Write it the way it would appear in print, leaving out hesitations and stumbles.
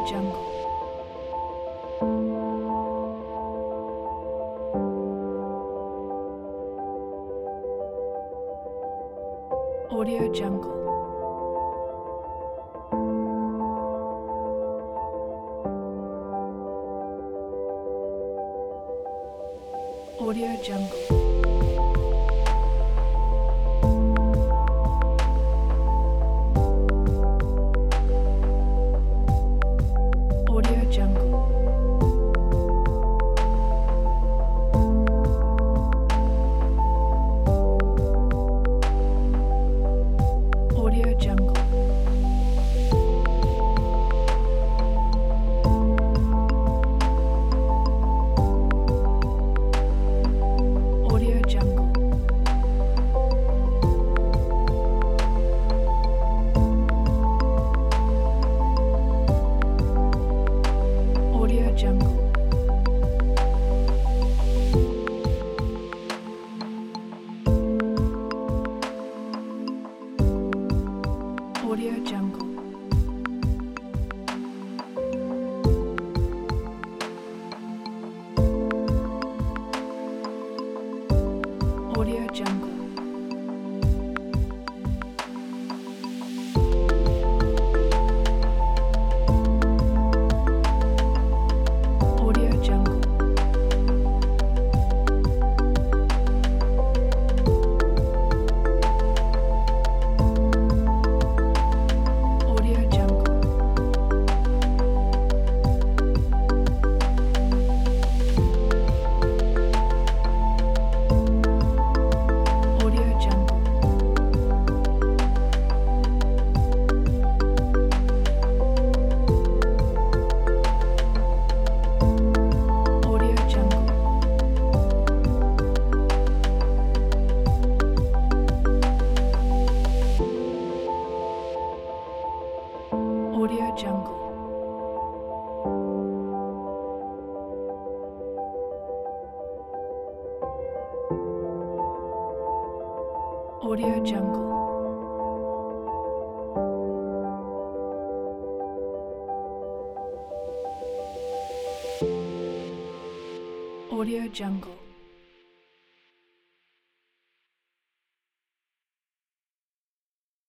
Jungle. Audio Jungle. Audio Jungle. Audio Jungle. Audio Jungle. Audio Jungle. Audio Jungle. Audio Jungle. Audio Jungle. Audio Jungle. Audio Jungle. Audio Jungle. Audio Jungle. Audio Jungle. Audio Jungle. Audio Jungle.